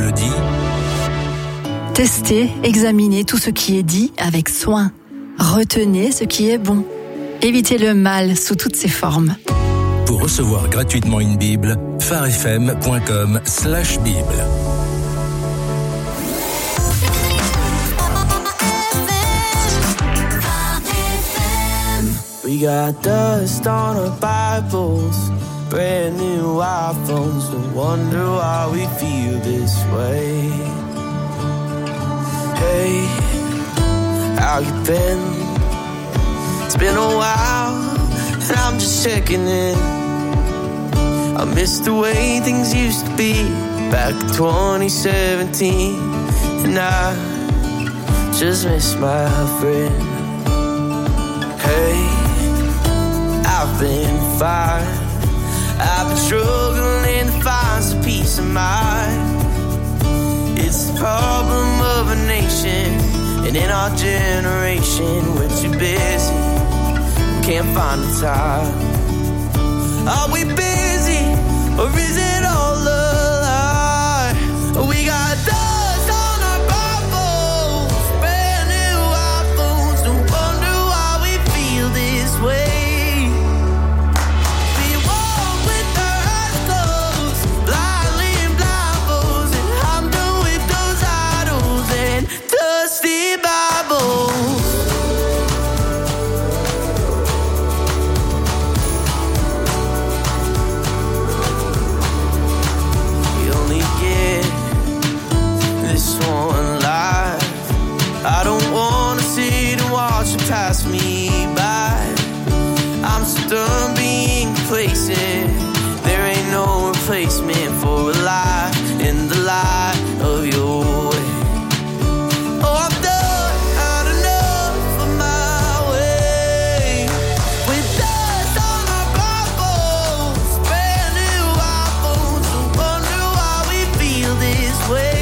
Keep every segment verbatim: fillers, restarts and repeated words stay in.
le dit. Testez, examinez tout ce qui est dit avec soin. Retenez ce qui est bon. Évitez le mal sous toutes ses formes. Pour recevoir gratuitement une Bible, pharefm.com slash Bible. We got dust on our Bibles, brand new iPhones, no wonder why we feel this way. Hey, how you been? It's been a while, and I'm just checking in. I miss the way things used to be back in twenty seventeen, and I just miss my friend. Hey, I've been fine. I've been struggling to find some peace of mind. It's the problem of a nation, and in our generation, we're too busy, can't find the time. Are we busy, or is it all a lie? We got dust on our Bibles, brand new iPhones, no wonder why we feel this way. We walk with our eyes closed, blindly in blindfolds, and I'm done with those idols and dusty Bibles. We only get this one life. I don't wanna sit and watch it pass me by. I'm so done being complacent. There ain't no replacement for a lie in the light of your way. Oh, I've done had enough of my way. With dust on our Bibles, brand new iPhones, no wonder why we feel this way.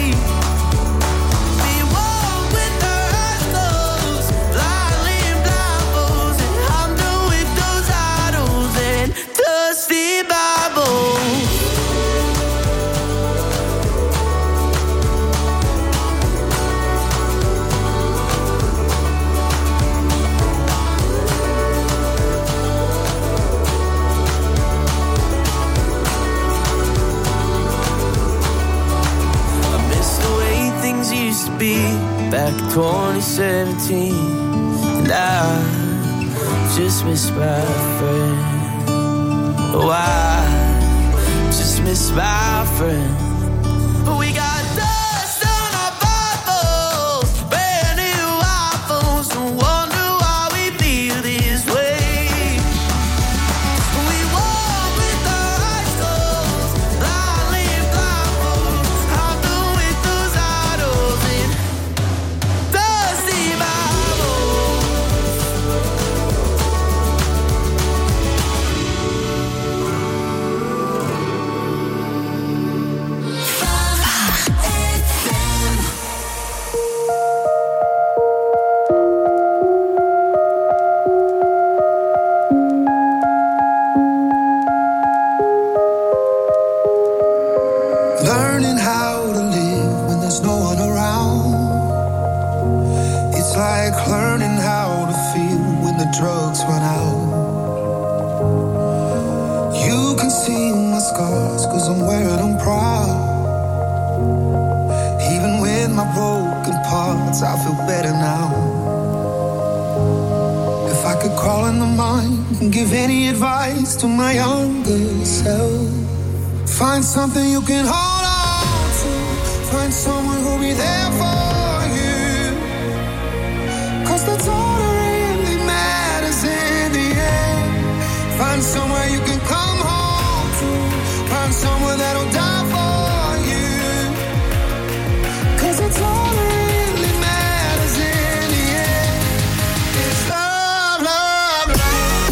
We walk with our eyes closed, blindly in blindfolds, and I'm done with those idols and dusty Bibles. I miss the way things used to be back in twenty seventeen, and I just miss my friend. Oh, I just miss my friend. We got dust on our Bibles, brand new iPhones, no wonder why we feel this way. We walk with our eyes closed, blindly in blindfolds. I'm done with those idols and dusty Bibles. Learning how to live when there's no one around. It's like learning how to feel when the drugs run out. You can see my scars cause I'm wearing them proud. Even with my broken parts, I feel better now. If I could crawl in the mind and give any advice to my younger self, find something you can hold on to. Find someone who'll be there for you. Cause that's all that really matters in the end. Find somewhere you can come home to. Find someone that'll die for you. Cause that's all that really matters in the end. It's love, love, love.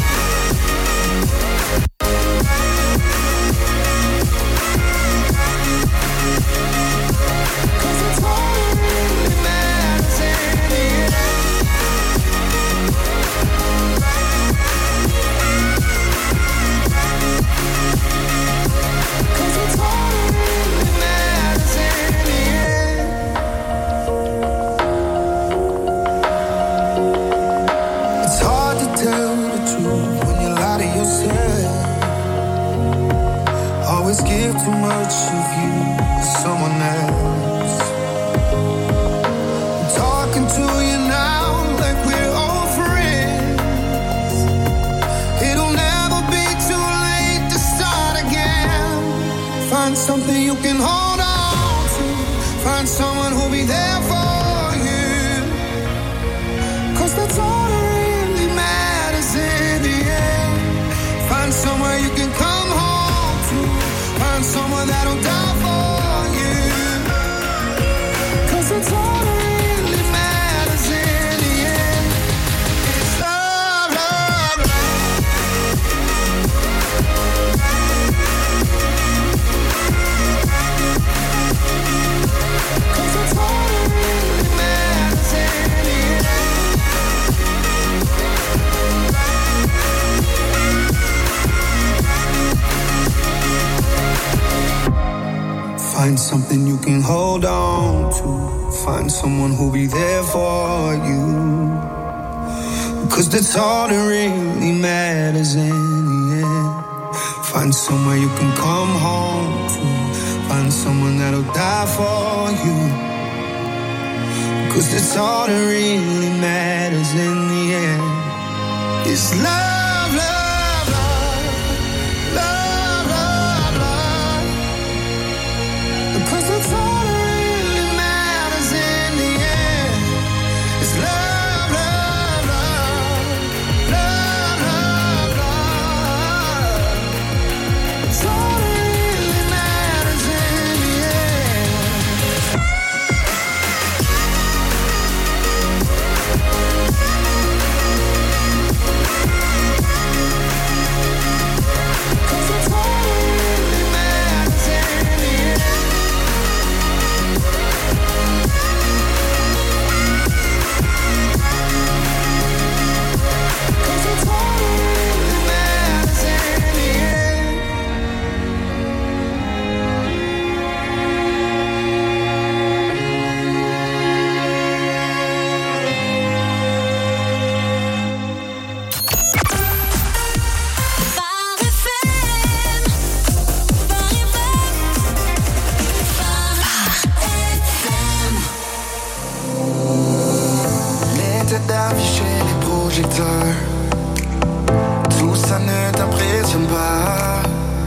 Cause it's all can hold on to. Find someone who'll be there for you. Cause that's all that really matters in the end. Find somewhere you can come home to. Find someone that'll die for you. Cause that's all that really matters in the end. It's love, love, love. Cause that's all that really matters in the end. Find something you can hold on to. Find someone who'll be there for you. Cause that's all that really matters in the end. Find somewhere you can come home to. Find someone that'll die for you. Cause that's all that really matters in the end. It's love, love, love. Love, love, love. Because that's all that really matters in the end. It's love, love, love. Love, love, love. It's all that really matters in the end. Cause it's all that really matters in the end. Cause it's all that really matters in the end. Les têtes d'afficher les projecteurs, tout ça ne t'impressionne pas.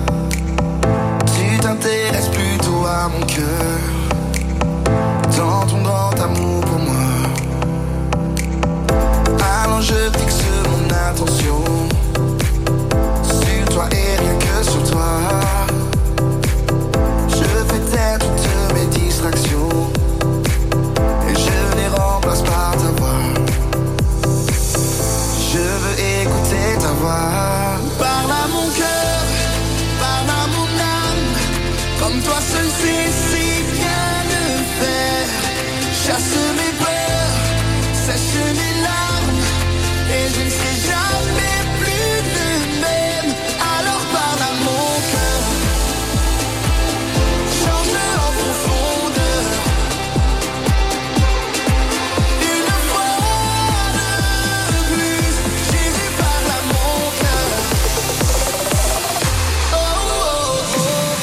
Tu t'intéresses plutôt à mon cœur, dans ton grand amour pour moi. Alors je fixe mon attention sur toi et rien que sur toi. Je fais taire toutes mes distractions et je les remplace par ta voix. Je veux écouter ta voix. Parle à mon cœur, parle à mon âme, comme toi seul sais si bien le faire. Chasse mes peurs, sèche mes larmes, et je ne serai jamais plus de même. Alors parle à mon cœur, change-le en profondeur. Une fois de plus, Jésus parle à mon cœur. Oh, oh, oh,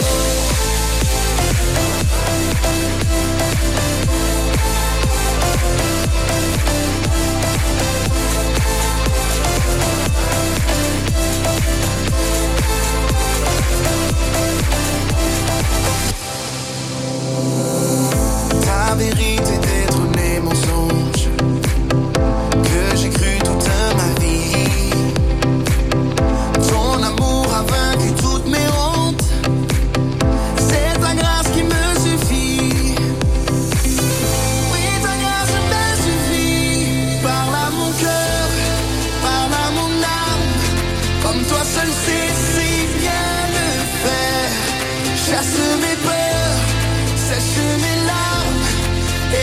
ta vérité détrônée mensonge que j'ai cru toute ma vie. Ton amour a vaincu toutes mes hontes. C'est ta grâce qui me suffit. Oui, ta grâce me suffit. Parle à mon cœur, parle à mon âme, comme toi seul sais si bien le faire. Chasse mes peurs, sèche mes larmes, et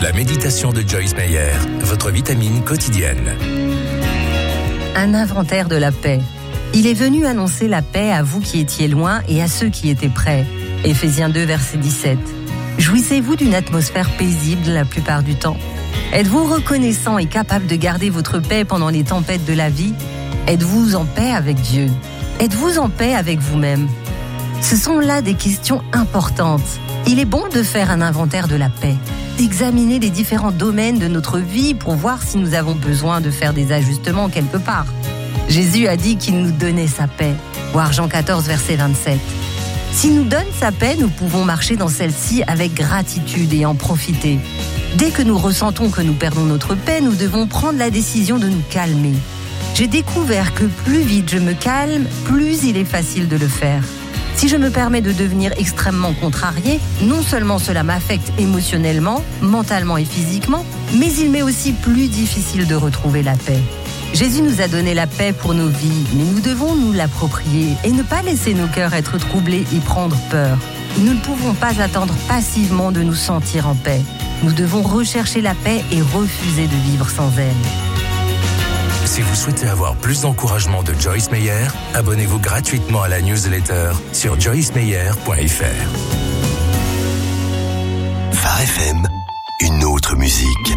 La méditation de Joyce Meyer, votre vitamine quotidienne. Un inventaire de la paix. Il est venu annoncer la paix à vous qui étiez loin et à ceux qui étaient près. Éphésiens deux, verset dix-sept. Jouissez-vous d'une atmosphère paisible la plupart du temps? Êtes-vous reconnaissant et capable de garder votre paix pendant les tempêtes de la vie? Êtes-vous en paix avec Dieu? Êtes-vous en paix avec vous-même? Ce sont là des questions importantes. Il est bon de faire un inventaire de la paix, d'examiner les différents domaines de notre vie pour voir si nous avons besoin de faire des ajustements quelque part. Jésus a dit qu'il nous donnait sa paix, voir Jean quatorze, verset vingt-sept. S'il nous donne sa paix, nous pouvons marcher dans celle-ci avec gratitude et en profiter. Dès que nous ressentons que nous perdons notre paix, nous devons prendre la décision de nous calmer. J'ai découvert que plus vite je me calme, plus il est facile de le faire. Si je me permets de devenir extrêmement contrarié, non seulement cela m'affecte émotionnellement, mentalement et physiquement, mais il m'est aussi plus difficile de retrouver la paix. Jésus nous a donné la paix pour nos vies, mais nous devons nous l'approprier et ne pas laisser nos cœurs être troublés et prendre peur. Nous ne pouvons pas attendre passivement de nous sentir en paix. Nous devons rechercher la paix et refuser de vivre sans elle. Si vous souhaitez avoir plus d'encouragement de Joyce Meyer, abonnez-vous gratuitement à la newsletter sur joyce meyer point f r. Phare F M, une autre musique.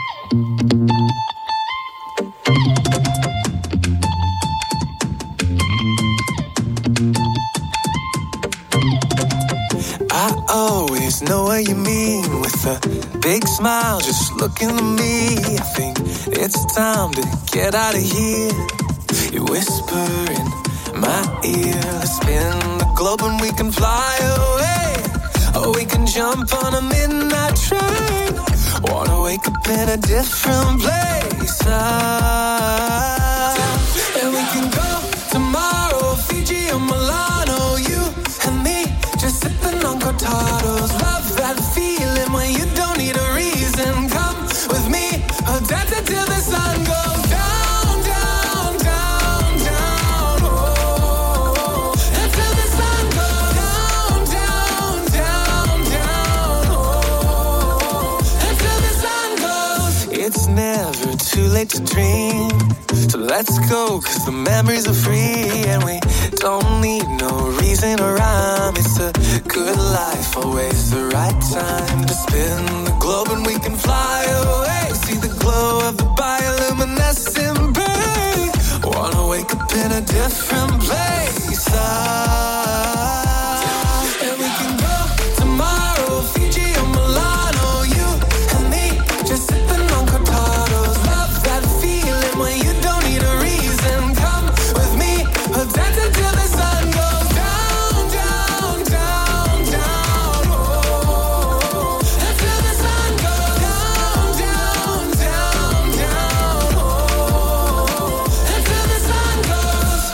I always know what you mean with a big smile, just looking at me. I think it's time to get out of here. You whisper in my ear, let's spin the globe and we can fly away. Or we can jump on a midnight train. Wanna wake up in a different place. Ah, and we can go tomorrow, Fiji or Milano. You and me, just sipping on cortados. Love that feeling when you don't need a reason. Come with me, I'll dance until the sun goes down, down, down, down. Oh, until the sun goes down, down, down, down. Oh, until the sun goes. It's never too late to dream. So let's go, cause the memories are free. And we don't need no reason or rhyme. It's a good life, always the right time to spin the globe and we can fly away. See the glow of the bioluminescent brain. Wanna wake up in a different place. Ah, and we can go tomorrow, Fiji or Milano. You and me, just sipping on cortados. Love that feeling when you don't need a reason. Come with me, we'll dance until the sun goes down, down, down, down. Oh, until the sun goes down, down, down, down. Oh, until the sun goes.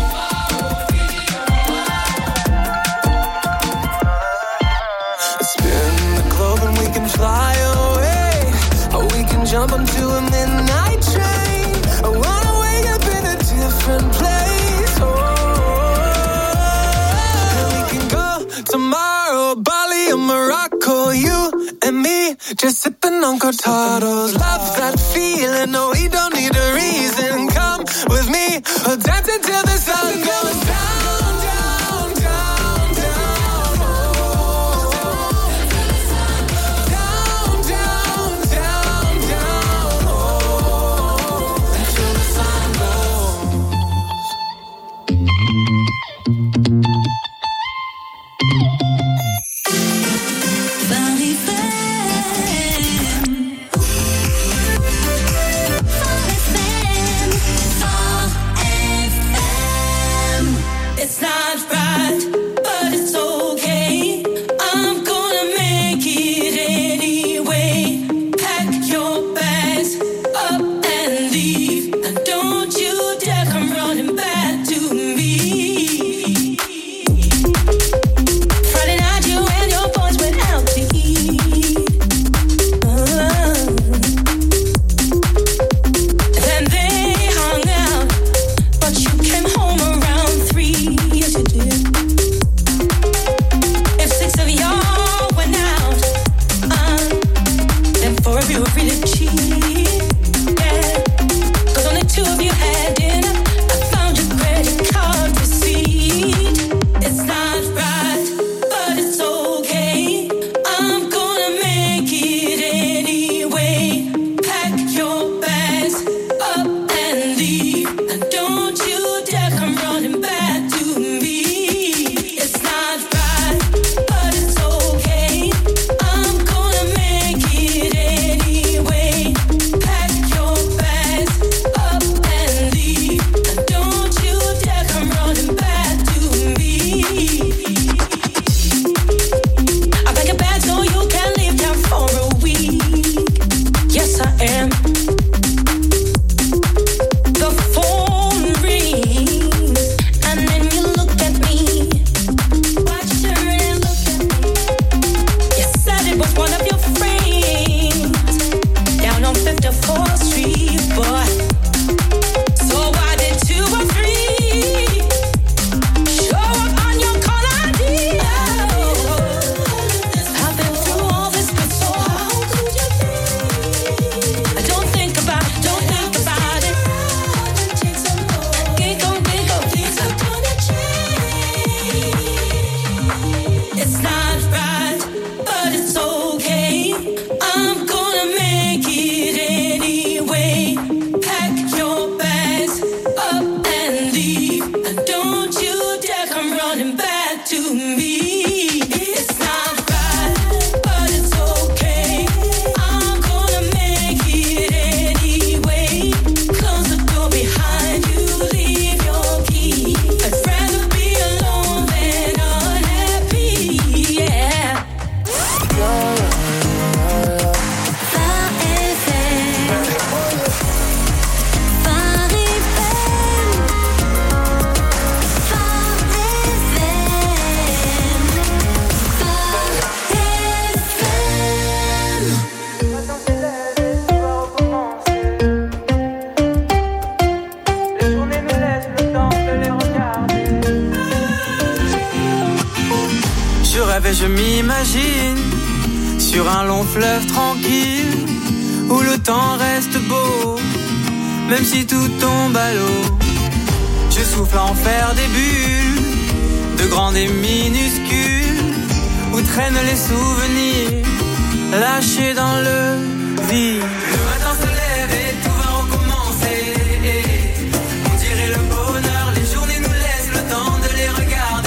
Spin the globe and we can fly away. Or we can jump onto a midnight train. I wanna wake up in a different place. Oh, and we can go tomorrow, Bali or Morocco. You and me, just sipping on cortados. Love that feeling, no, we don't need a reason. Come with me, we'll dance until the sun goes down, down, down, down. Oh, down, down, down, down. Oh, until the sun goes. Phare F M. Phare F M. Phare running back to me. It's not right, but it's okay. I'm gonna make it anyway. Close the door behind you, leave your key. I'd rather be alone than unhappy, yeah. Je m'imagine sur un long fleuve tranquille où le temps reste beau, même si tout tombe à l'eau. Je souffle à en faire des bulles, de grandes et minuscules, où traînent les souvenirs lâchés dans le vide. Le matin se lève et tout va recommencer. On dirait le bonheur, les journées nous laissent le temps de les regarder.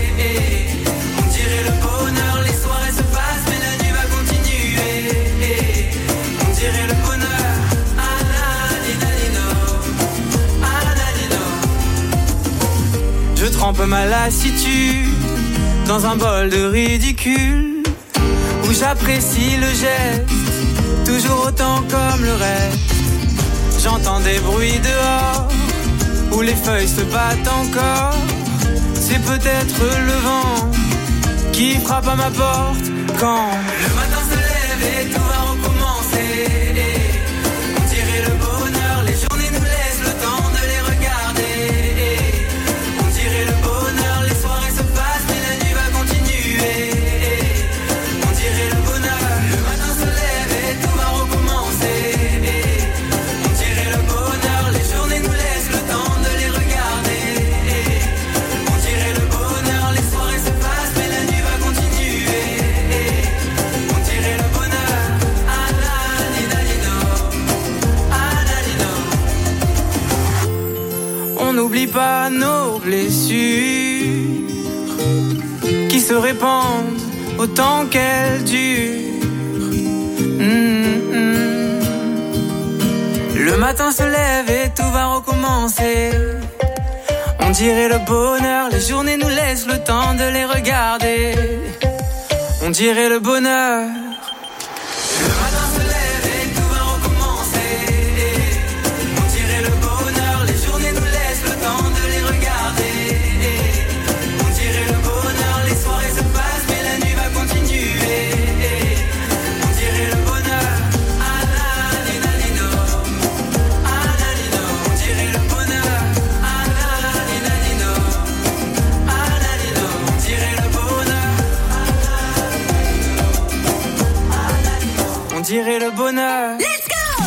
Je trempe ma lassitude dans un bol de ridicule où j'apprécie le geste, toujours autant comme le reste. J'entends des bruits dehors où les feuilles se battent encore. C'est peut-être le vent qui frappe à ma porte quand le matin se lève et tout va recommencer. On dirait le bonheur, les journées nous laissent le temps de les regarder. N'oublie pas nos blessures qui se répandent autant qu'elles durent. Mm-hmm. Le matin se lève et tout va recommencer. On dirait le bonheur, les journées nous laissent le temps de les regarder. On dirait le bonheur. On dirait le bonheur. Let's go!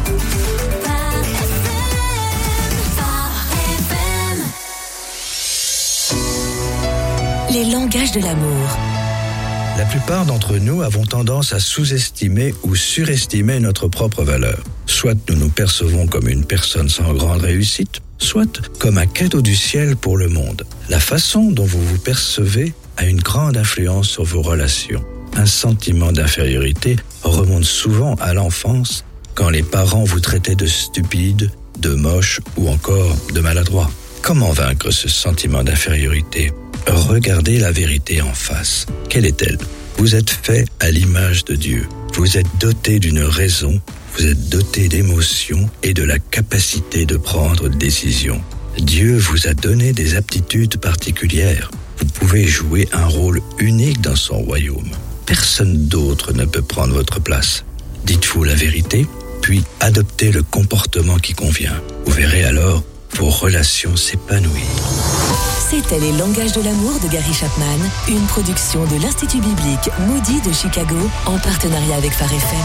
Les langages de l'amour. La plupart d'entre nous avons tendance à sous-estimer ou surestimer notre propre valeur. Soit nous nous percevons comme une personne sans grande réussite, soit comme un cadeau du ciel pour le monde. La façon dont vous vous percevez a une grande influence sur vos relations. Un sentiment d'infériorité remonte souvent à l'enfance, quand les parents vous traitaient de stupide, de moche ou encore de maladroit. Comment vaincre ce sentiment d'infériorité ? Regardez la vérité en face. Quelle est-elle ? Vous êtes fait à l'image de Dieu. Vous êtes doté d'une raison, vous êtes doté d'émotions et de la capacité de prendre des décisions. Dieu vous a donné des aptitudes particulières. Vous pouvez jouer un rôle unique dans son royaume. Personne d'autre ne peut prendre votre place. Dites-vous la vérité, puis adoptez le comportement qui convient. Vous verrez alors vos relations s'épanouir. C'était Les langages de l'amour de Gary Chapman, une production de l'Institut biblique Moody de Chicago en partenariat avec Phare F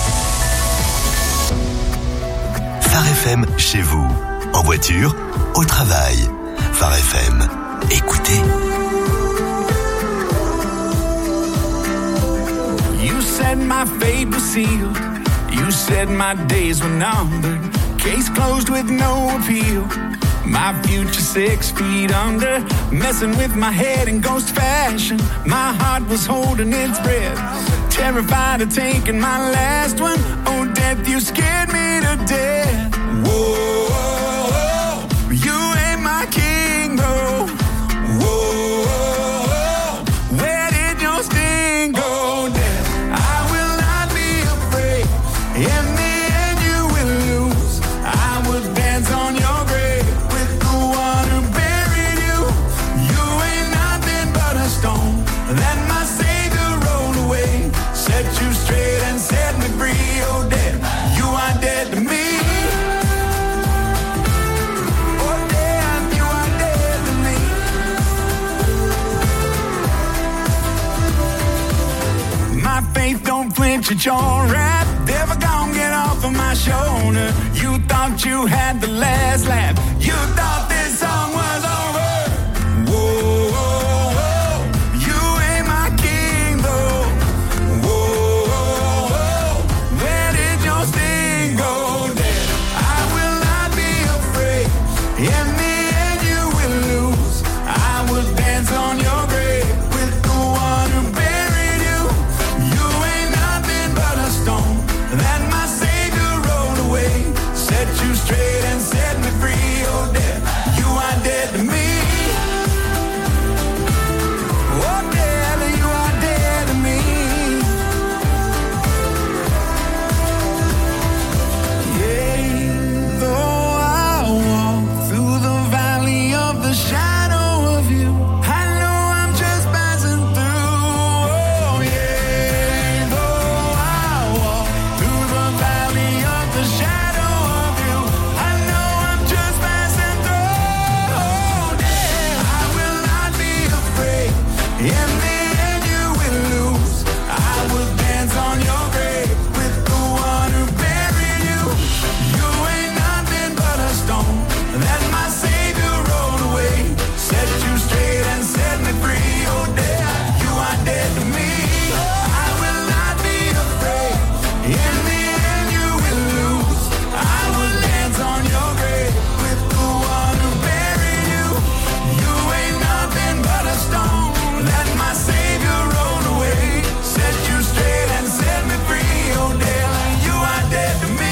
M. Phare F M chez vous, en voiture, au travail. Phare F M, écoutez. You said my fate was sealed. You said my days were numbered. Case closed with no appeal. My future six feet under, messing with my head in ghost fashion. My heart was holding its breath, terrified of taking my last one. Oh, death, you scared me to death. Whoa, you ain't my king, though. Whoa, where did your sting go, death? I will not be afraid. In the end, you will lose. I will dance on your grave with the one who buried you. You ain't nothing but a stone that my Savior rolled away. Set you straight and set me free. Oh, death, you are dead to me. Oh, death, you are dead to me. My faith don't flinch at your rap. Never gonna get off of my shoulder. You thought you had the last laugh. You thought this song was over. Whoa, whoa, whoa. You ain't my king, though. Whoa, whoa, whoa. Where did your sting go, dead? I will not be afraid. In the end, you will lose. I will dance on your grave with the one who buried you. You ain't nothing but a stone that my Savior rolled away. Set you straight and set me free. Oh, death, you are dead to me. Oh, death, you are dead to me. Yeah, though I walk through the valley of the shadow of you, I know I'm just passing through. Oh, yeah, though I walk through the valley of the shadow of you, I know I'm just passing through. Oh, yeah, I will not be afraid. In the end, you will lose. I will dance on your grave with the one who buried you. You ain't nothing but a stone that my Savior rolled away. Set you straight and set me free. Oh, death, you are dead to me. I will not be afraid. In the end, you will lose. I will dance on your grave with the one who buried you. You ain't nothing but a stone that my Savior rolled away. Set you straight and set me free. Oh, death, you are dead to me.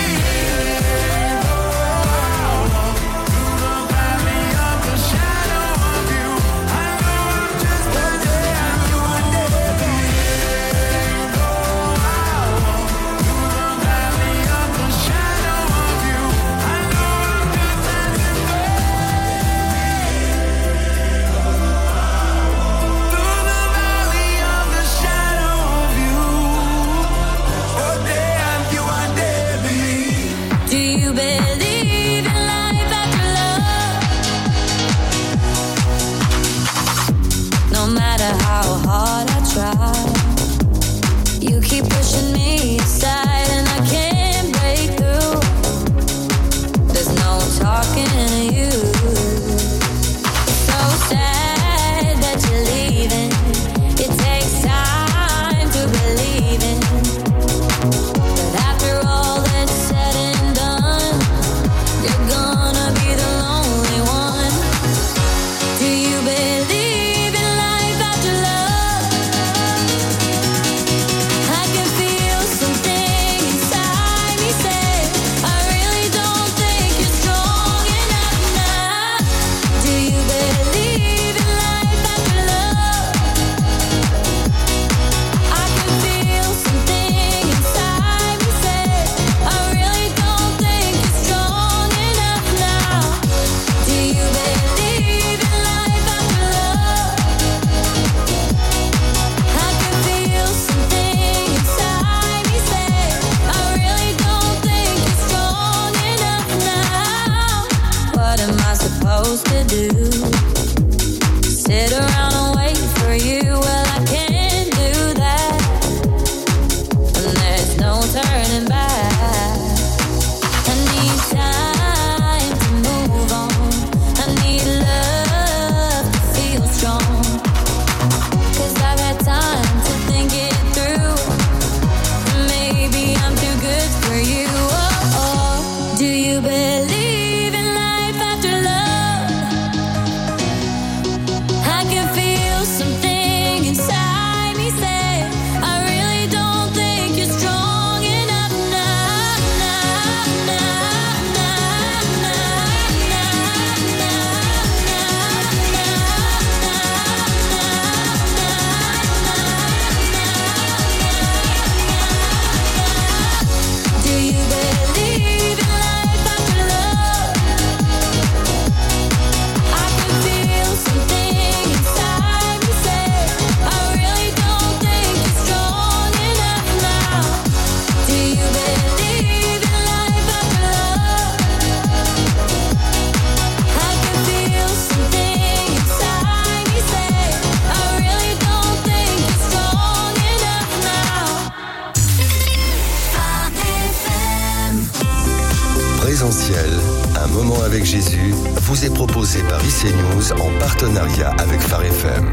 Through the valley of the shadow of you, I know I'm just a dead. You are dead to me. Through the valley of the shadow of you, I know I'm just a dead. Through the valley of the shadow of you, oh, death, you are dead to me. Do you believe in life after love? No matter how hard I try, you keep pushing me aside and I can't break through. There's no talking to you. So sad that you're leaving. It takes time to believe in. But after all that's said and done, you're gonna be the lonely one. Do you believe in life after love? I can feel something vous est proposé par I C News en partenariat avec Phare F M.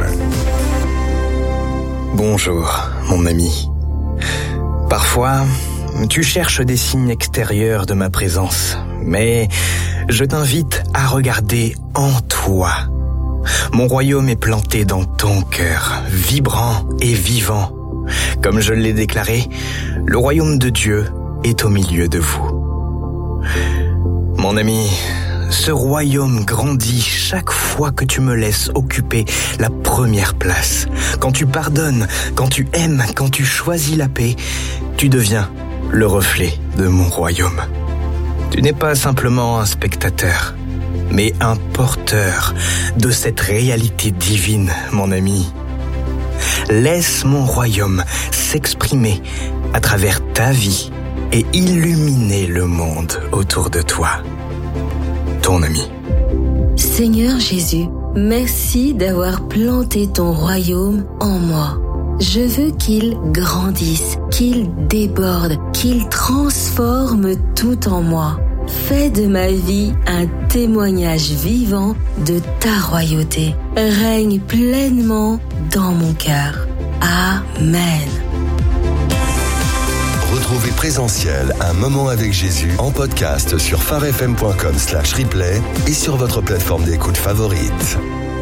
Bonjour, mon ami. Parfois, tu cherches des signes extérieurs de ma présence, mais je t'invite à regarder en toi. Mon royaume est planté dans ton cœur, vibrant et vivant. Comme je l'ai déclaré, le royaume de Dieu est au milieu de vous. Mon ami, ce royaume grandit chaque fois que tu me laisses occuper la première place. Quand tu pardonnes, quand tu aimes, quand tu choisis la paix, tu deviens le reflet de mon royaume. Tu n'es pas simplement un spectateur, mais un porteur de cette réalité divine, mon ami. Laisse mon royaume s'exprimer à travers ta vie et illuminer le monde autour de toi. Ton ami. Seigneur Jésus, merci d'avoir planté ton royaume en moi. Je veux qu'il grandisse, qu'il déborde, qu'il transforme tout en moi. Fais de ma vie un témoignage vivant de ta royauté. Règne pleinement dans mon cœur. Amen. Retrouvez Présentiel, un moment avec Jésus en podcast sur pharefm.com slash replay et sur votre plateforme d'écoute favorite.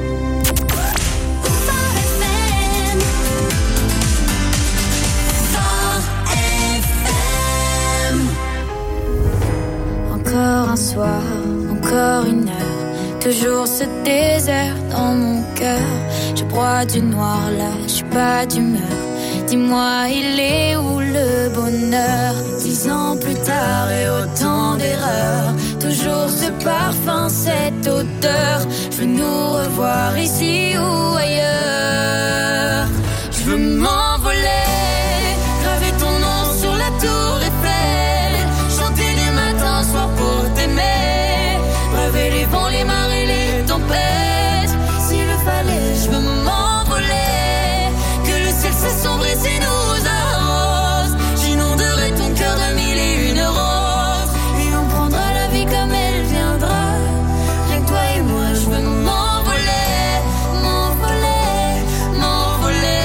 Encore un soir, encore une heure, toujours ce désert dans mon cœur. Je broie du noir là, je suis pas d'humeur. Dis-moi, il est où le bonheur? Dix ans plus tard et autant d'erreurs, toujours ce parfum, cette odeur. Je veux nous revoir ici ou ailleurs. Je veux m'envoler, graver ton nom sur la tour Eiffel, chanter du matin au soir pour t'aimer, braver les vents, les marées, les tempêtes. S'il le fallait, je veux m'envoler, que le ciel s'assombrisse et nous arrose. J'inonderai ton cœur de mille et une roses, et on prendra la vie comme elle viendra. Rien que toi et moi, je veux m'envoler, m'envoler, m'envoler.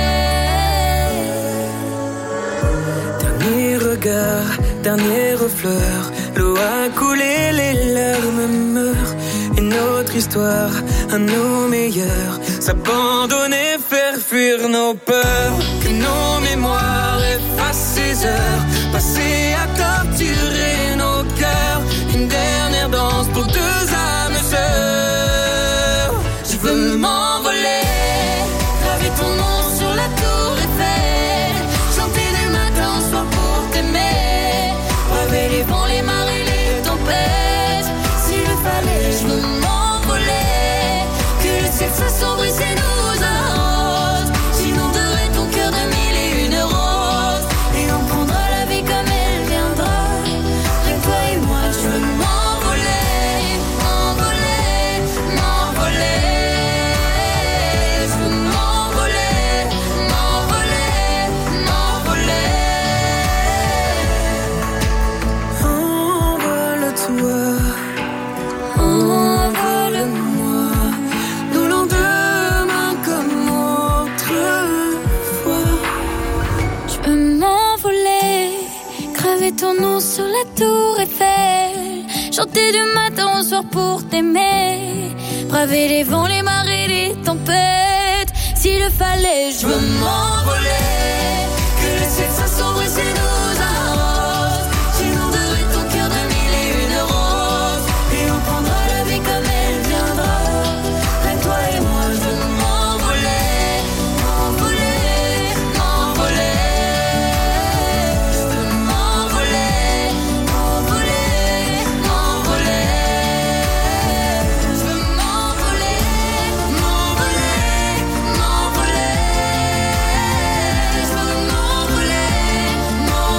Dernier regard, dernière fleur, l'eau a coulé, les larmes meurent. Et notre histoire, à nos meilleurs, s'abandonner, faire fuir nos peurs. Que nos mémoires effacent ces heures passées à torturer nos cœurs. Une dernière danse pour deux âmes sœurs. Je veux m'envoler, graver ton nom sur la tour Eiffel, chanter du matin au soir pour t'aimer, braver les vents, les marées, les tempêtes. S'il le fallait, je veux m'envoler, que le ciel s'assombrisse et nous arrose. J'inonderai ton cœur de mille et une roses, et on prendra la vie comme elle viendra. Rien que toi et moi, je veux m'envoler, m'envoler, m'envoler. Je veux m'envoler, m'envoler, m'envoler. Envole-toi, envole-moi, nos lendemains comme autrefois. Je veux m'envoler, graver ton nom sur la tour Eiffel, chanter du matin au soir pour t'aimer, braver les vents, les marées, les tempêtes. S'il le fallait, je veux m'envoler, que le ciel s'assombrisse et nous arrose. J'inonderai ton cœur de mille et une roses, et on prendra la vie comme elle viendra. Rien que toi et moi, je veux m'envoler, m'envoler, m'envoler. Je veux m'envoler, m'envoler, m'envoler. Je veux m'envoler, m'envoler, m'envoler. Je veux m'envoler, m'envoler, m'envoler.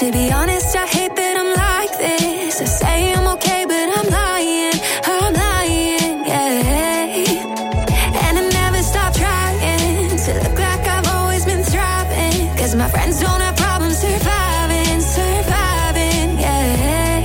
To be honest, I hate that I'm like this. I say I'm okay, but I'm lying, I'm lying, yeah. And I never stop trying to look like I've always been thriving. Cause my friends don't have problems surviving, surviving, yeah.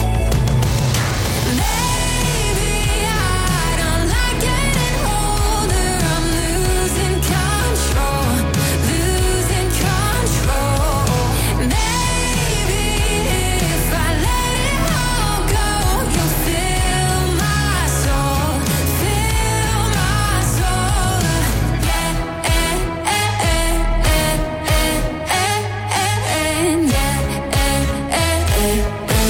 Maybe I don't like getting older. I'm losing control, losing control. Maybe if I let it all go, you'll fill my soul, fill my soul. Yeah, eh, eh, eh, eh, eh, eh, eh, yeah, eh, eh, eh,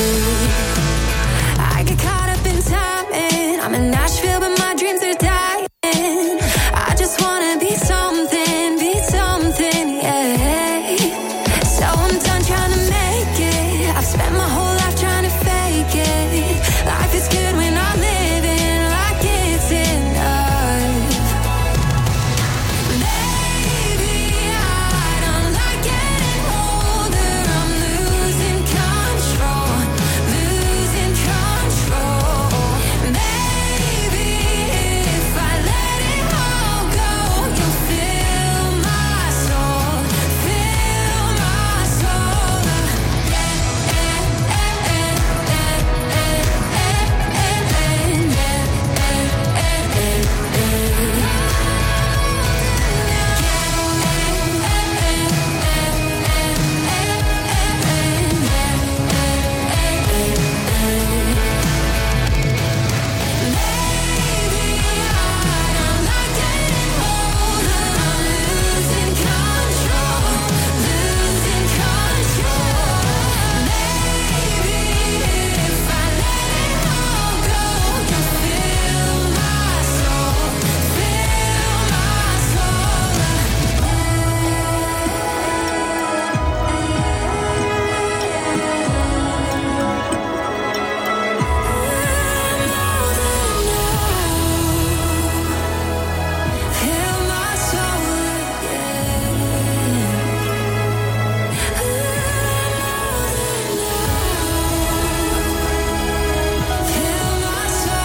eh. I get caught up in timing. I'm in Nashville, but my dreams are dying. I just wanna be something, be something, yeah. So I'm done trying to make it. I've spent my whole life trying to fake it. Life is good when I'm living like it's enough. Maybe I don't like getting older. I'm losing control, losing control. Maybe if I let it all go, you'll fill my soul, fill my soul. Yeah, eh, eh, eh, eh, eh, eh, eh, yeah, eh, eh, eh, fill my soul. Fill my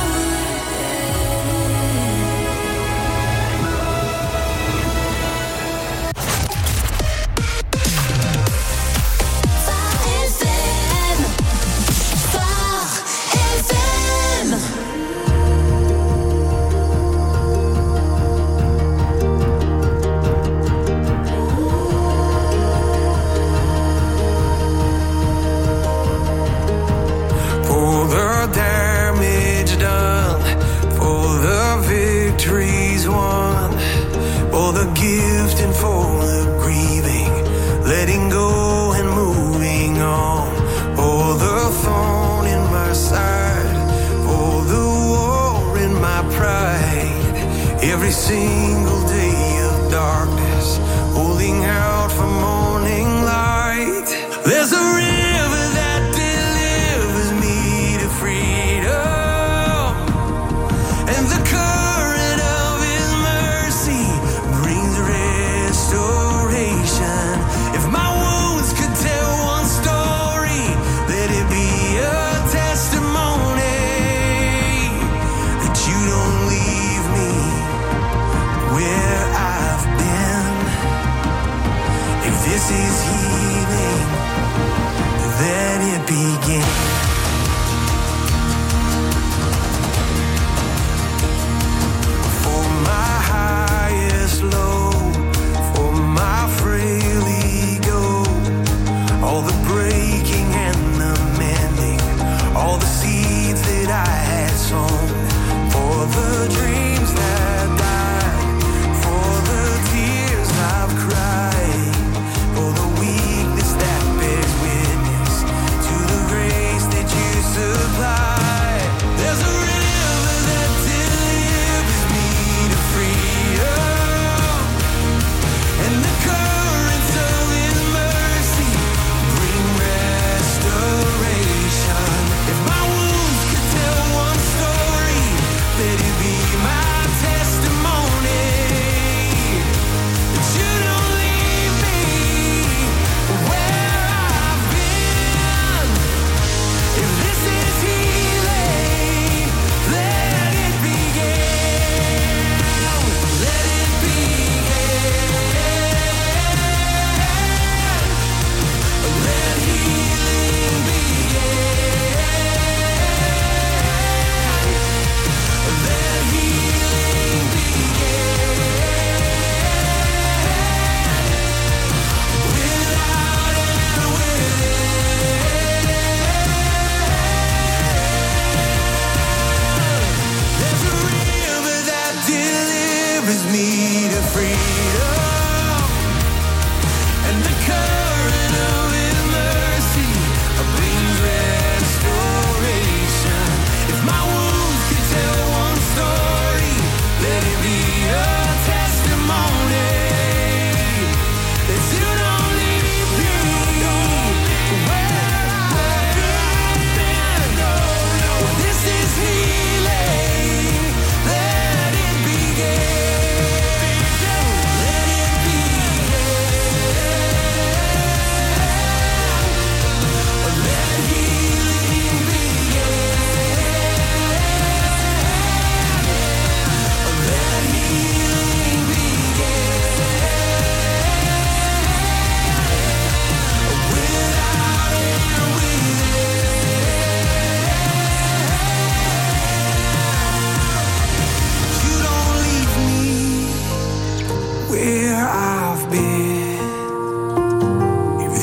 For the damage done, for the victories won, for the gift and for the grieving, letting go and moving on, for the thorn in my side, for the war in my pride, every single day of darkness, holding out for morning light. There's a river that delivers me to freedom, and the current of His mercy brings restoration. If my wounds could tell one story, let it be a testimony that you don't leave me where I've been. If this is healing, let it begin. For my highest low, for my frail ego, all the breaking and the mending, all the seeds that I had sown, for the dreams that died, for the tears I've cried, for the weakness that bears witness.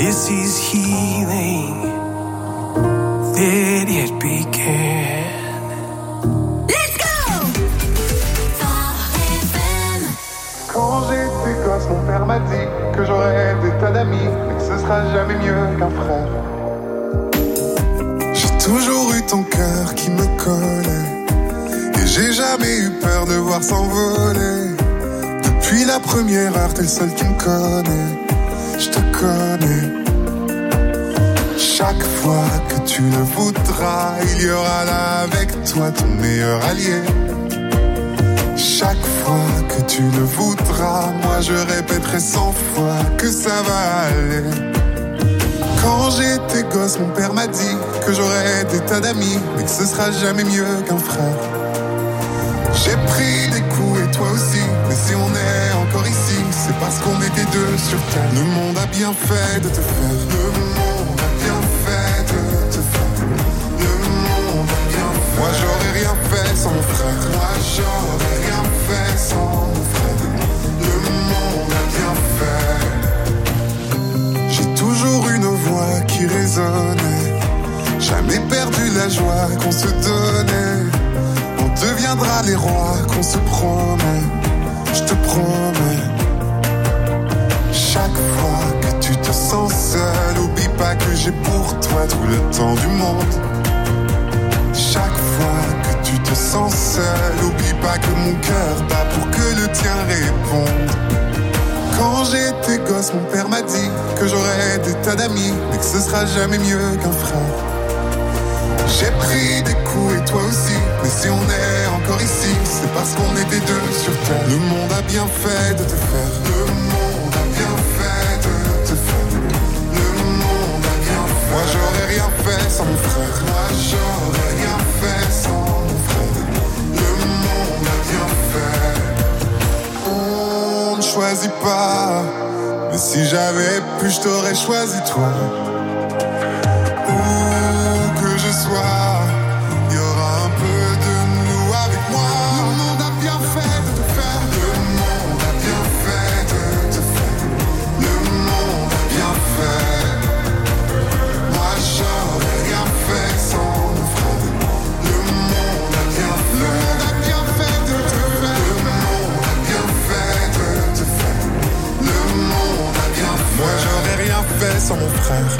This is healing that it began. Let's go! Quand j'étais gosse, mon père m'a dit que j'aurais des tas d'amis, mais que ce sera jamais mieux qu'un frère. J'ai toujours eu ton cœur qui me collait, et j'ai jamais eu peur de voir s'envoler. Depuis la première heure, t'es le seul qui me connaît. Je te connais. Chaque fois que tu le voudras, il y aura là avec toi ton meilleur allié. Chaque fois que tu le voudras, moi je répéterai cent fois que ça va aller. Quand j'étais gosse, mon père m'a dit que j'aurais des tas d'amis, mais que ce sera jamais mieux qu'un frère. J'ai pris des coups et toi aussi, mais si on est encore ici, c'est parce qu'on était deux sur terre. Le monde a bien fait de te faire. Le monde a bien fait de te faire. Le monde a bien fait. Moi j'aurais rien fait sans mon frère. Moi j'aurais rien fait sans mon frère. Le monde a bien fait. J'ai toujours une voix qui résonnait. Jamais perdu la joie qu'on se donnait. On deviendra les rois qu'on se promet, je te promets. Chaque fois que tu te sens seul, oublie pas que j'ai pour toi tout le temps du monde. Chaque fois que tu te sens seul, oublie pas que mon cœur bat pour que le tien réponde. Quand j'étais gosse, mon père m'a dit que j'aurais des tas d'amis, mais que ce sera jamais mieux qu'un frère. J'ai pris des coups et toi aussi, mais si on est encore ici, c'est parce qu'on était deux sur terre. Le monde a bien fait de te faire. Le monde a bien fait de te faire. Le monde a bien fait. Moi j'aurais rien fait sans mon frère. Moi j'aurais rien fait sans mon frère. Le monde a bien fait. On ne choisit pas, mais si j'avais pu, je t'aurais choisi toi. Il y aura un peu de nous avec moi. Le monde a bien fait de te faire. Le monde a bien fait de te faire. Le monde a bien fait. Moi j'aurais rien fait sans mon frère. Le monde a bien fait. Le monde a bien fait de te faire. Le monde a bien fait de te faire. Le monde a bien fait. Moi j'aurais rien fait sans mon frère.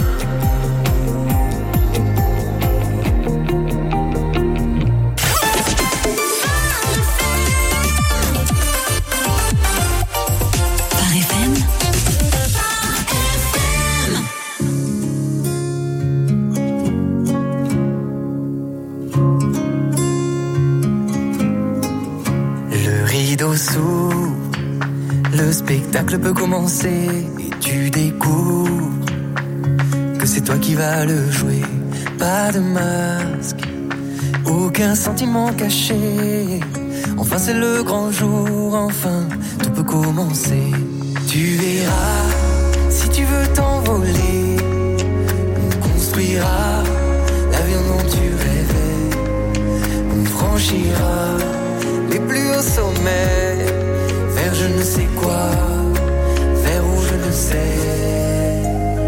S'ouvre, le spectacle peut commencer et tu découvres que c'est toi qui vas le jouer. Pas de masque, aucun sentiment caché. Enfin c'est le grand jour, enfin tout peut commencer. Tu verras, si tu veux t'envoler, on construira l'avion dont tu rêvais. On franchira les plus hauts sommets, vers je ne sais quoi, vers où je ne sais.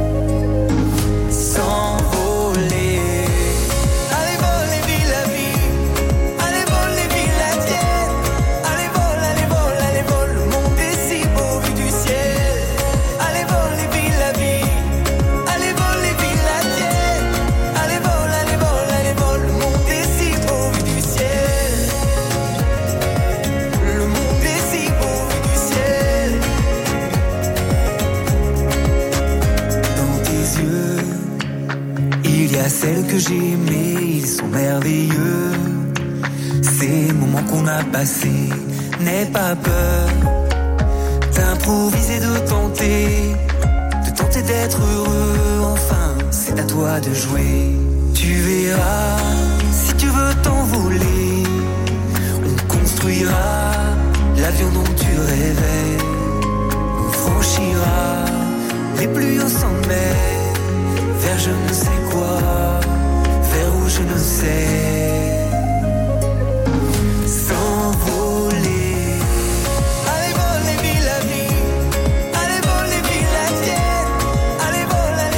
S'envoler. Allez vol et vis la vie. Allez vol et vis la tienne. Allez vol, allez vol, allez vol. Le monde est si beau vu du ciel. Allez vol et vis la vie. Allez vol et vis la tienne. Allez vol, allez vol, allez vol. Le monde est si beau vu du ciel. Il y a celles que j'ai aimées, ils sont merveilleux. Ces moments qu'on a passés, n'aie pas peur d'improviser, de tenter, de tenter d'être heureux. Enfin, c'est à toi de jouer. Tu verras, si tu veux t'envoler, on construira l'avion dont tu rêvais. On franchira les plus hauts sommets, vers je ne sais quoi, vers où je ne sais. S'envoler. Allez vol et vis la vie. Allez vol et vis la tienne. Allez vol, allez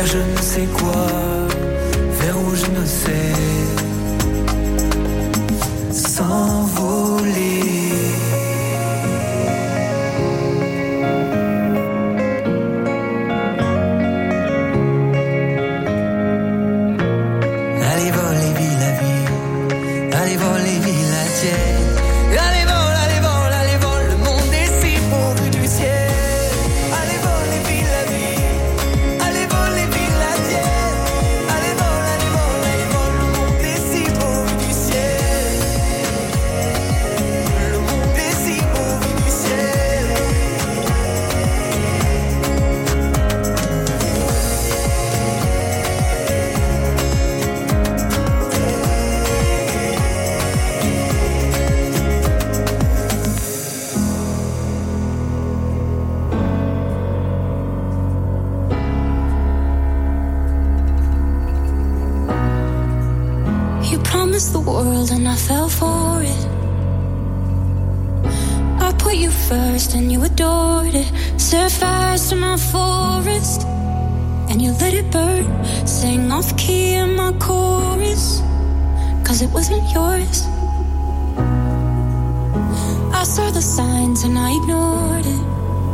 vers je ne sais quoi, vers où je ne sais, s'envoler. Allez vol et vis la vie, allez vol et vis la tienne. Allez vol, allez vol, allez vol, le monde est si pourvu du ciel. Allez vol et vis la vie, allez vol et vis la tienne. Allez vol, allez vol, allez vol, le monde est si pourvu du ciel. Le monde est si pourvu du ciel. You promised the world and I fell for it. I put you first and you adored it. Set fires to my forest and you let it burn. Sang off key in my chorus, cause it wasn't yours. I saw the signs and I ignored it.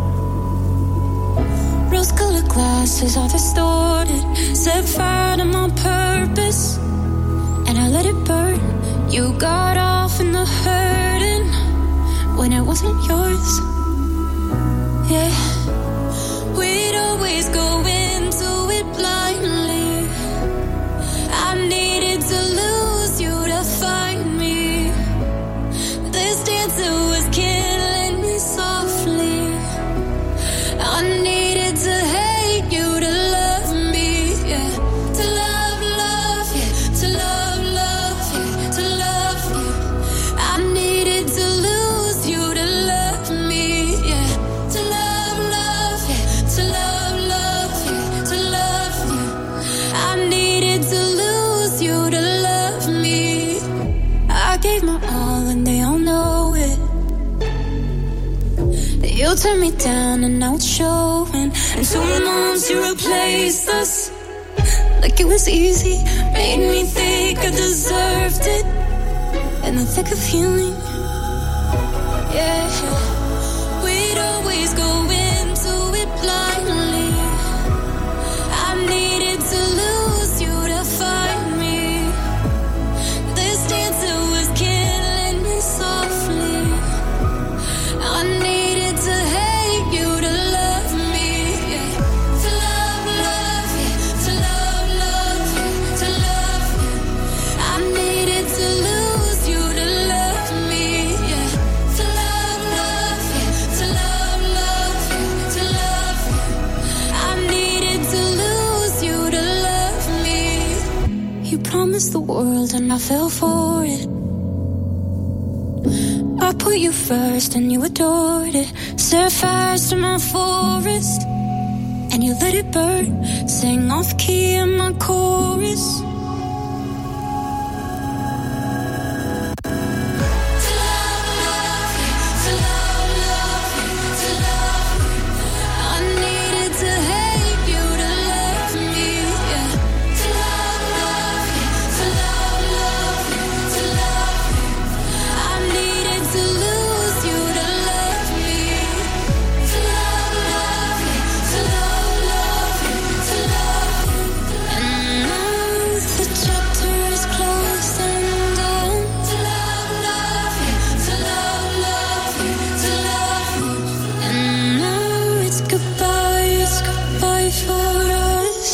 Rose-colored glasses are distorted. Set fire to my purpose and I let it burn. You got off in the hurting when it wasn't yours. Yeah, we'd always go into it blindly. I needed to lose you to find me. This dancer was killing me softly. I needed to hate you to love me. Yeah, to love, love, yeah, to love, love, yeah, to love you. I needed to lose you to love me. Yeah, to love, love, yeah, to love, love, yeah, to love you. I needed to lose you to love me. I gave my all and they all know it. You turned me down and now it's showing. And two months you replaced us like it was easy. Made me think I deserved it in the thick of healing. Yeah, we'd always go into it blindly. I needed to lose you to find me. This dancer was killing me softly. I needed to hate you to love me. Yeah, to love, love, yeah, to love, love, yeah, to love you. I needed to lose you to love me. Yeah, to love, love, yeah, to love, love, yeah, to love you. I needed to lose you to love me. You promised the world and I fell for it. I put you first and you adored it. Set fires to my forest and you let it burn. Sang off key in my chorus. I needed to hate you to love me. Yeah, to love, love, yeah, to love, love, yeah, to love you. I needed to lose you to love me. To love, love, yeah, to love, love, yeah, to love you. And now the chapter is closed and done. To love, love, yeah, to love, love, yeah, to love you. And now it's goodbye, it's goodbye for us.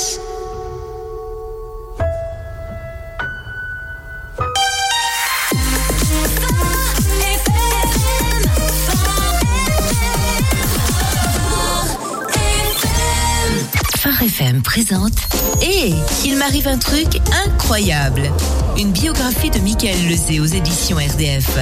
Phare F M présente Et il m'arrive un truc incroyable. Une biographie de Mickaël Lezé aux éditions R D F.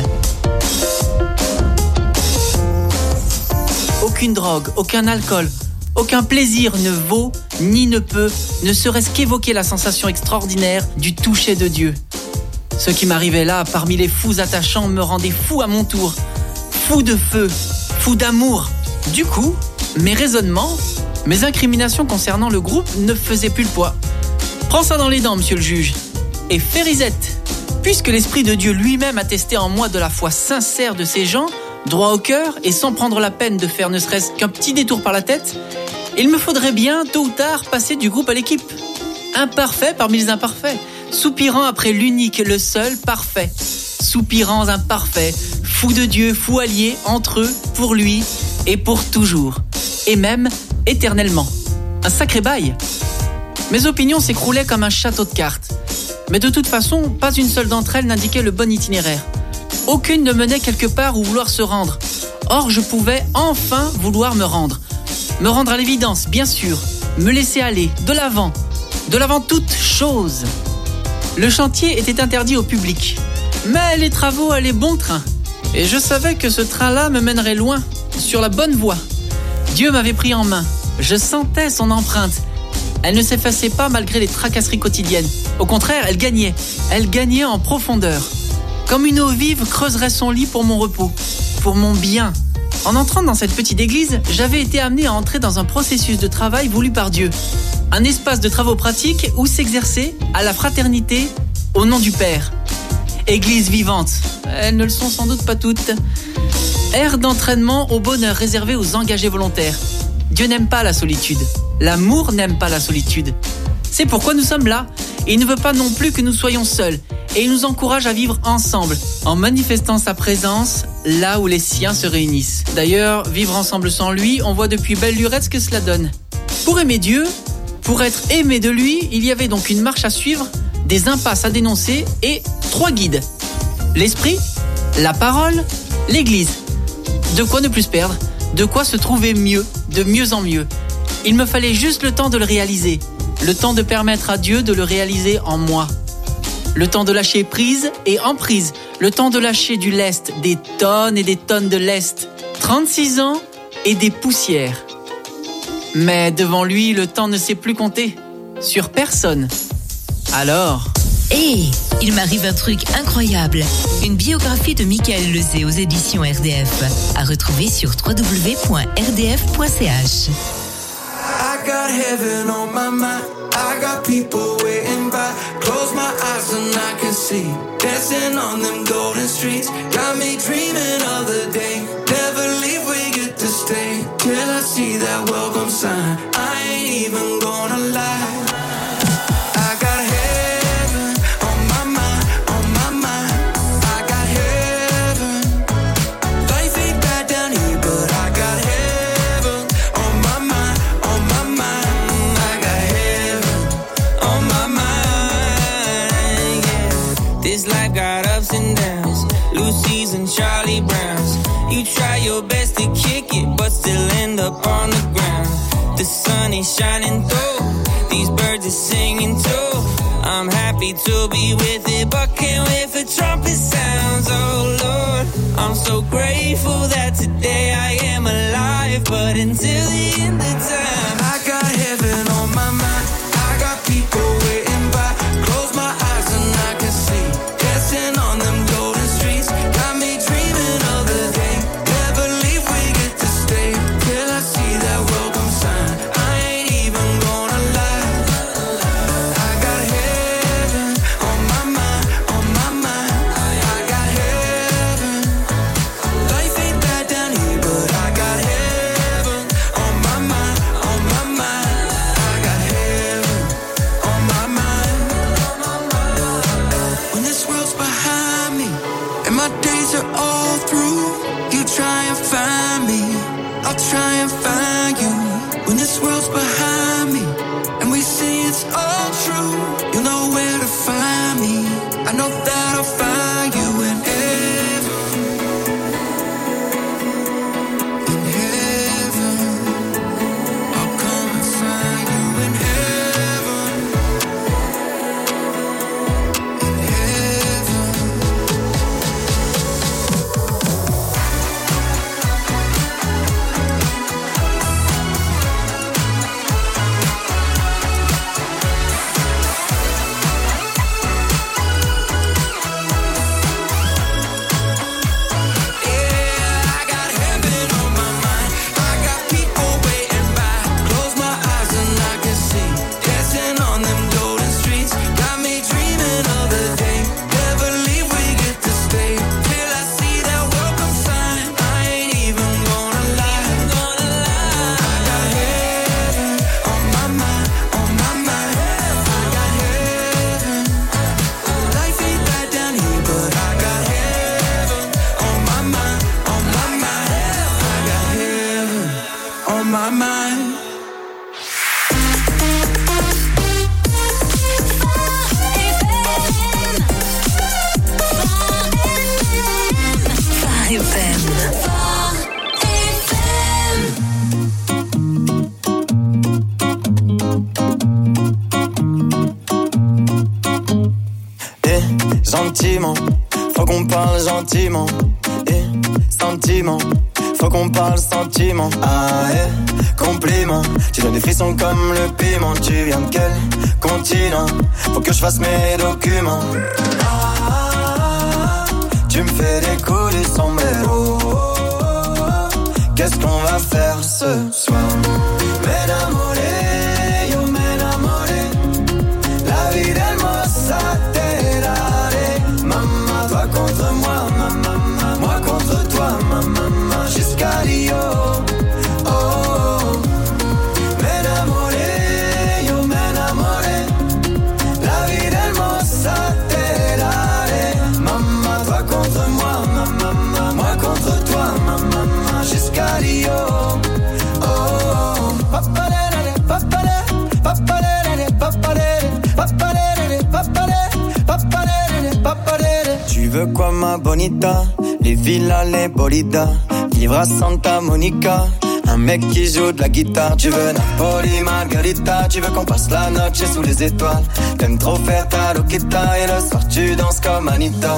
Aucune drogue, aucun alcool, aucun plaisir ne vaut ni ne peut, ne serait-ce qu'évoquer la sensation extraordinaire du toucher de Dieu. Ce qui m'arrivait là, parmi les fous attachants, me rendait fou à mon tour. Fou de feu, fou d'amour. Du coup, mes raisonnements Mes incriminations concernant le groupe ne faisaient plus le poids. Prends ça dans les dents, monsieur le juge. Et fais risette. Puisque l'Esprit de Dieu lui-même a testé en moi de la foi sincère de ces gens, droit au cœur et sans prendre la peine de faire ne serait-ce qu'un petit détour par la tête, il me faudrait bien, tôt ou tard, passer du groupe à l'équipe. Imparfait parmi les imparfaits, soupirant après l'unique, le seul, parfait. Soupirants imparfaits, fous de Dieu, fous alliés entre eux, pour lui et pour toujours. Et même éternellement. Un sacré bail. Mes opinions s'écroulaient comme un château de cartes. Mais de toute façon, pas une seule d'entre elles n'indiquait le bon itinéraire. Aucune ne menait quelque part où vouloir se rendre. Or, je pouvais enfin vouloir me rendre. Me rendre à l'évidence, bien sûr. Me laisser aller, de l'avant. De l'avant toute chose. Le chantier était interdit au public. Mais les travaux allaient bon train. Et je savais que ce train-là me mènerait loin, sur la bonne voie. Dieu m'avait pris en main. Je sentais son empreinte. Elle ne s'effaçait pas malgré les tracasseries quotidiennes. Au contraire, elle gagnait. Elle gagnait en profondeur. Comme une eau vive creuserait son lit pour mon repos, pour mon bien. En entrant dans cette petite église, j'avais été amené à entrer dans un processus de travail voulu par Dieu. Un espace de travaux pratiques où s'exercer à la fraternité au nom du Père. Église vivante. Elles ne le sont sans doute pas toutes. Aire d'entraînement au bonheur réservé aux engagés volontaires. Dieu n'aime pas la solitude. L'amour n'aime pas la solitude. C'est pourquoi nous sommes là. Et il ne veut pas non plus que nous soyons seuls. Et il nous encourage à vivre ensemble, en manifestant sa présence là où les siens se réunissent. D'ailleurs, vivre ensemble sans lui, on voit depuis belle lurette ce que cela donne. Pour aimer Dieu, pour être aimé de lui, il y avait donc une marche à suivre, des impasses à dénoncer et trois guides. L'esprit, la parole, l'église. De quoi ne plus se perdre, de quoi se trouver mieux, de mieux en mieux. Il me fallait juste le temps de le réaliser, le temps de permettre à Dieu de le réaliser en moi. Le temps de lâcher prise et emprise, le temps de lâcher du lest, des tonnes et des tonnes de lest. trente-six ans et des poussières. Mais devant lui, le temps ne sait plus compter. Sur personne. Alors... Hé, il m'arrive un truc incroyable. Une biographie de Michael Lezé aux éditions R D F. À retrouver sur w w w point r d f point c h. I got heaven on my mind. I got people waiting by. Close my eyes and I can see. Dancing on them golden streets. Got me dreaming of the day. Never leave, we get to stay. Till I see that welcome sign. I ain't even gonna lie. I got heaven on my mind, on my mind. I got heaven. Life ain't bad down here, but I got heaven on my mind, on my mind. I got heaven on my mind, yeah. This life got ups and downs, Lucy's and Charlie Browns. You try your best to kick it, but still end up on the ground. The sun is shining through, these birds are singing too. I'm happy to be with it, but can't wait for trumpet sounds. Oh Lord, I'm so grateful that today I am alive. But until the end of time, I got heaven on my mind. I got people waiting by. Close my eyes and I can see. Dancing on them golden streets. Got me dreaming of the day. Never leave, we get to stay. Till I see that welcome sign. I ain't even gonna lie. I got heaven on my mind, on my mind. I got heaven. Life ain't bad down here, but I got heaven on my mind, on my mind. I got heaven on my mind. When this world's behind me and my days are all through, you try and find me, I'll try and find you. When this world's behind me and we see it's all true, you'll know where to find me. I know that I'll find you in heaven. In heaven, I'll come and find you in heaven. In heaven. my mind. Eh, gentiment, faut qu'on parle gentiment. Eh, sentiment, faut qu'on parle sentiment. Ah, eh, compliment, tu donnes des frissons comme le piment. Tu viens de quel continent? Faut que je fasse mes documents. Ah, tu me fais décoller son mélo. Qu'est-ce qu'on va faire ce soir? M'enamoré, yo m'enamoré. La vie d'hermosa te daré. Maman, toi contre moi, maman, moi contre toi, maman, jusqu'à Rio. Oh, oh. M'enamoré, yo m'enamoré. La vie d'hermosa te daré. Maman, toi contre moi, maman, moi contre toi, maman, jusqu'à Rio. Oh, oh. Papalere, papalere, papalere, papalere, papalere, papalere, papalere, papalere. Tu veux quoi ma bonita? Les villas, les bolidas, vivre à Santa Monica. Un mec qui joue de la guitare. Tu veux Napoli, Margarita. Tu veux qu'on passe la noche sous les étoiles. T'aimes trop faire ta loquita. Et le soir tu danses comme Anita.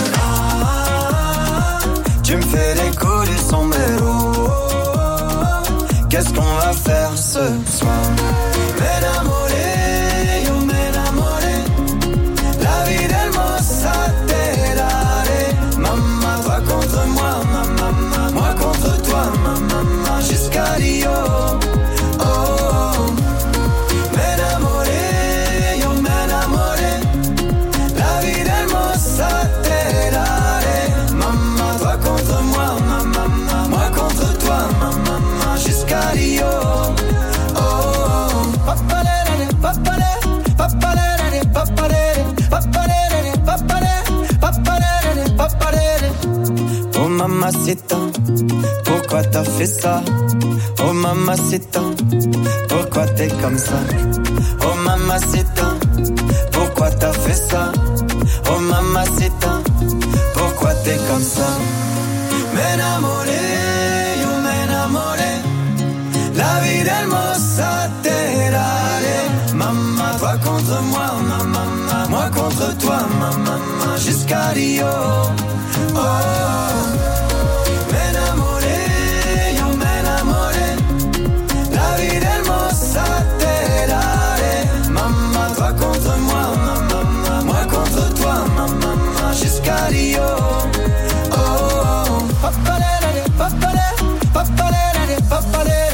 Ah, tu me fais décoller son mélo. Qu'est-ce qu'on va faire ce soir? M'enamoré, yo m'enamoré. La vie d'hermosa te daré. Maman, toi contre moi, maman, moi contre toi, maman, jusqu'à Rio. Oh, oh. M'enamoré, yo m'enamoré. La vie d'hermosa te daré. Maman, toi contre moi, maman, moi contre toi, maman, jusqu'à Rio. Oh, oh. Papalere, papalere, papalere, papalere, papalere, papalere, papalere, papalere. Oh mamacita, pourquoi t'as fait ça? Oh mamacita, pourquoi t'es comme ça? Oh mamacita, pourquoi t'as fait ça? Oh mamacita, pourquoi t'es comme ça? M'enamoré, yo m'enamoré. La vie d'hermosa te daré. Maman, toi contre moi, maman, moi contre toi, maman, jusqu'à Rio. Oh, oh.